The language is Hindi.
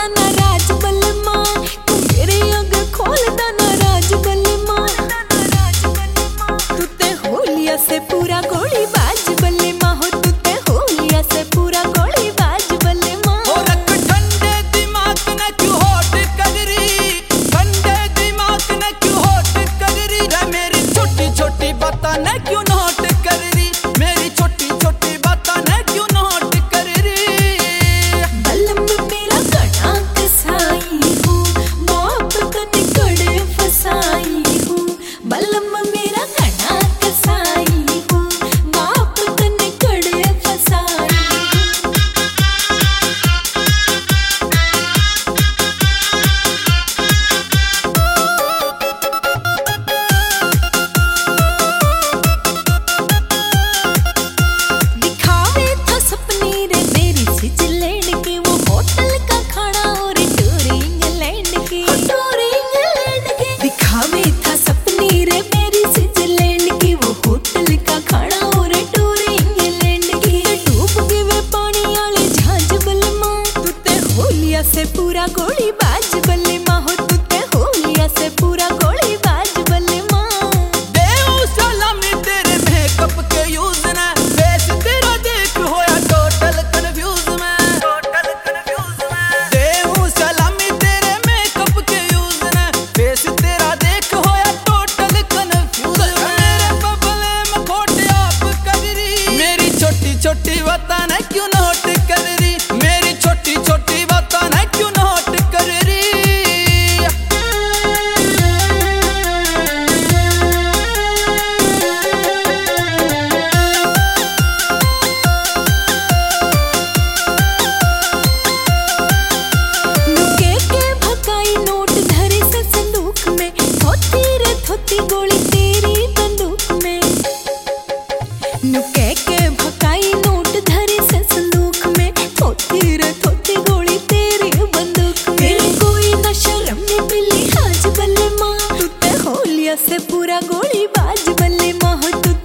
नाराज बल्ले माँ, तू मेरे अग खोलता नाराज बल्ले माँ। तू ते होलिया से पूरा गोली बाज बल्ले माँ हो, तू ते होलिया से पूरा गोली बाज बल्ले माँ। हो रख ठंडे दिमाग न क्यों होट कगरी, ठंडे दिमाग न क्यों होट कगरी रे, मेरी छोटी छोटी बातें न क्यों नोट कर रही, मेरी छोटी छोटी बातें न क्यों नोट कर रही। बल्लम मेरा गड़ा कसाई हूँ, बाप तने कड़े फसाई हूँ। बल्लम मेरा गड़ा कसाई हूँ, बाप तने कड़े फसाई हूँ। दिखावे था सपने रे मेरी स्विट्जरलैंड के, वो होटल का खाना और टूर इंग्लैंड के, टूर इंग्लैंड के। दिखावे था सपने रे मेरी स्विट्जरलैंड के, वो होटल का खाना और टूर इंग्लैंड के। डूब के वे पानी वाले जहाज बल्ले माँ, तू ते होलिया से पूरा गोली बाज बल्ले माँ हो, तू ते होलिया से पूरा गोली बाज बल्ले माँ। देऊ सलामी तेरे मेकअप के यूज ने, फेस तेरा देख होया टोटल कंफ्यूज में, टोटल कंफ्यूज में। देऊ सलामी तेरे मेकअप के यूज ने, फेस तेरा देख होया टोटल कंफ्यूज में। मेरे बबले में खोटे आप कगरी, मेरी छोटी छोटी बातें न क्यों नोट कर रही, मेरी छोटी छोटी बातें न क्यों नोट कर रही। नुके के भकाई नोट धरे से संदूक में, थोती रे थोती गोली तेरी बंदूक में। नुके के भकाई नोट धरे से संदूक में, थोती रे थोती गोली तेरी बंदूक में। तेरी कोई न शर्म न मिली आज बल्ले माँ, तू ते होलिया से पूरा गोली बाज बल्ले माँ हो, तू